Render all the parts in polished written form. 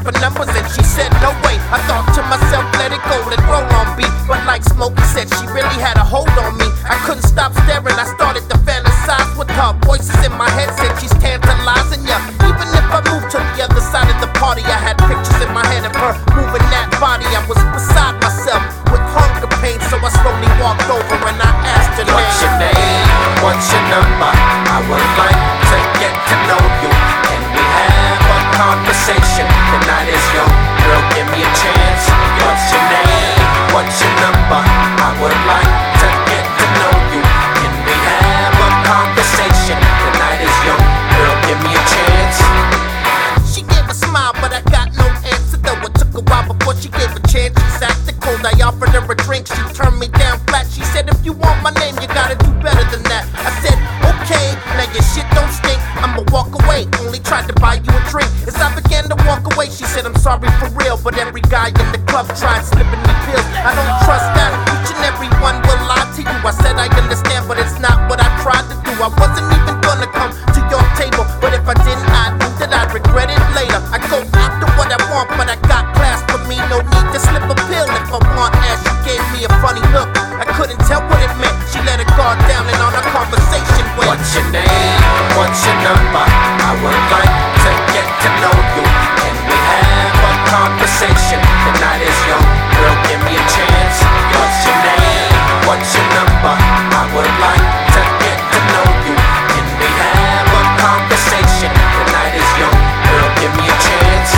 for numbers and she said no way. I thought to myself, let it go, let roll on beat. But like Smokey said, she really had a hold on me. I couldn't stop staring, I started to fantasize with her. Voices in my head said she's tantalizing ya. Even if I moved to the other side of the party, I had pictures in my head of her moving that body. I was beside myself with hunger pain, so I slowly walked over and I asked her, what's your name? What's your number? I would like to get to know you. Can we have a conversation? The night is young, girl, give me a chance. What's your name? What's your number? I would like to get to know you. Can we have a conversation? The night is young, girl, give me a chance. She gave a smile, but I got no answer though. It took a while before she gave a chance. She's acting cold, I offered her a drink. She turned me down flat. She said, if you want my name, you gotta do better than that. I said, okay, now your shit don't stink. I'ma walk away, only tried to buy you a drink. As I began to walk away, she said, I'm sorry for real, but every guy in the club tried slipping me pills. I don't trust that, each and every one will lie to you. I said I understand, but it's not what I tried to do. I wasn't even gonna come to your table, but if I didn't, I knew that I'd regret it later. I go after what I want, but I got class for me, no need to slip a pill if I want. As she gave me a funny look, I couldn't tell what it meant. She let her guard down and on our conversation went. What's your name? What's your number? I would like to get to know you. Can we have a conversation? The night is young, girl, give me a chance. What's your name? What's your number? I would like to get to know you. Can we have a conversation? The night is young, girl, give me a chance.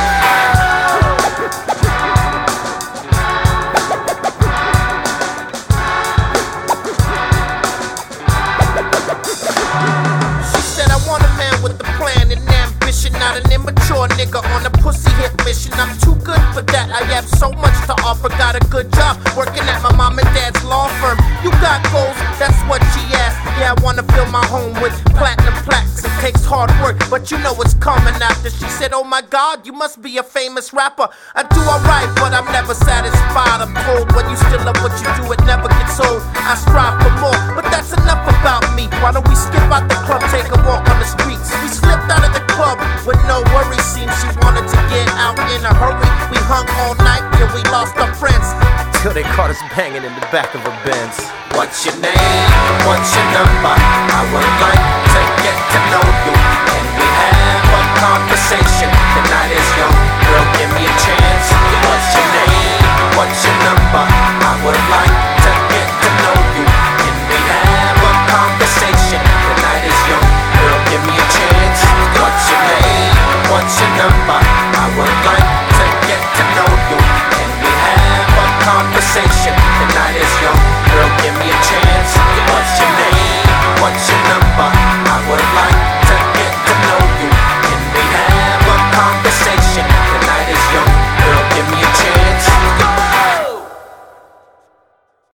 Not an immature nigga on a pussy hit mission. I'm too good for that. I have so much to offer. Got a good job working at my mom and dad's law firm. You got goals, that's what she asked. Yeah, I wanna fill my home with platinum plaques. It takes hard work, but you know it's coming after. She said, oh my God, you must be a famous rapper. I do alright, but I'm never satisfied. I'm told when you still love what you do, it never gets old. I strive for more, but that's enough about me. Why don't we skip out the club, take a walk on the streets? We slipped out of the club with no worries. Seems she wanted to get out in a hurry. We hung all night, yeah, we lost our friends till they caught us banging in the back of a Benz. What's your name? What's your number? I would like to get to know you.